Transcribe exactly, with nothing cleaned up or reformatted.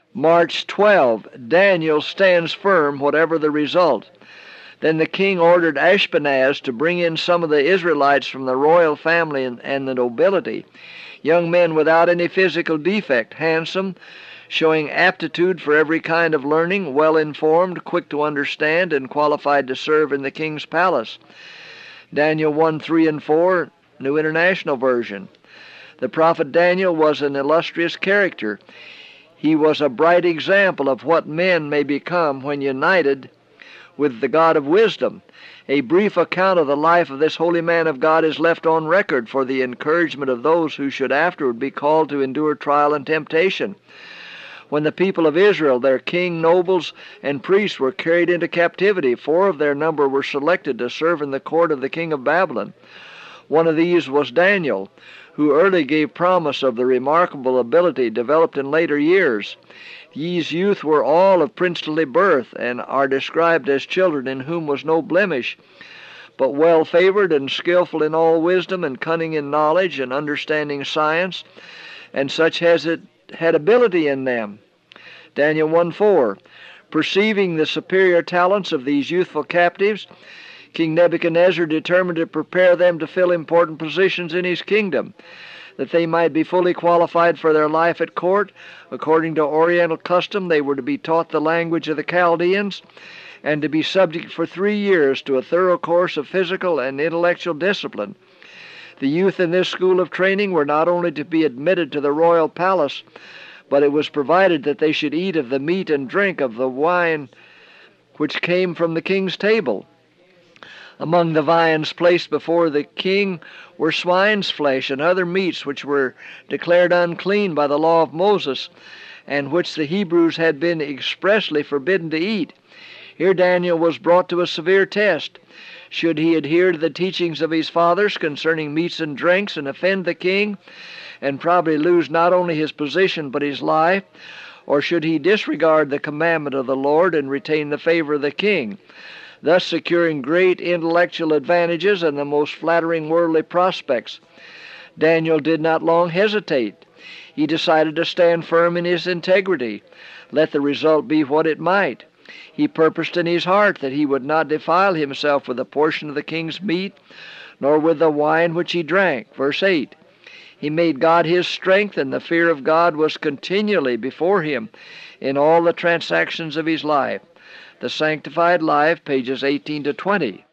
March twelfth, Daniel stands firm whatever the result. Then the king ordered Ashpenaz to bring in some of the Israelites from the royal family and, and the nobility, young men without any physical defect, handsome, showing aptitude for every kind of learning, well-informed, quick to understand, and qualified to serve in the king's palace. Daniel one, three, and four, New International Version. The prophet Daniel was an illustrious character. He was a bright example of what men may become when united with the God of wisdom. A brief account of the life of this holy man of God is left on record for the encouragement of those who should afterward be called to endure trial and temptation. When the people of Israel, their king, nobles, and priests were carried into captivity, four of their number were selected to serve in the court of the king of Babylon. One of these was Daniel, who early gave promise of the remarkable ability developed in later years. These youth were all of princely birth, and are described as children in whom was no blemish, but well favored and skillful in all wisdom, and cunning in knowledge, and understanding science, and such as it had ability in them. Daniel one, four. Perceiving the superior talents of these youthful captives, King Nebuchadnezzar determined to prepare them to fill important positions in his kingdom, that they might be fully qualified for their life at court. According to Oriental custom, they were to be taught the language of the Chaldeans, and to be subject for three years to a thorough course of physical and intellectual discipline. The youth in this school of training were not only to be admitted to the royal palace, but it was provided that they should eat of the meat and drink of the wine which came from the king's table. Among the viands placed before the king were swine's flesh and other meats which were declared unclean by the law of Moses, and which the Hebrews had been expressly forbidden to eat. Here Daniel was brought to a severe test. Should he adhere to the teachings of his fathers concerning meats and drinks and offend the king, and probably lose not only his position but his life, or should he disregard the commandment of the Lord and retain the favor of the king, thus securing great intellectual advantages and the most flattering worldly prospects? Daniel did not long hesitate. He decided to stand firm in his integrity, let the result be what it might. He purposed in his heart that he would not defile himself with a portion of the king's meat, nor with the wine which he drank. Verse eight. He made God his strength, and the fear of God was continually before him in all the transactions of his life. The Sanctified Life, pages eighteen to twenty.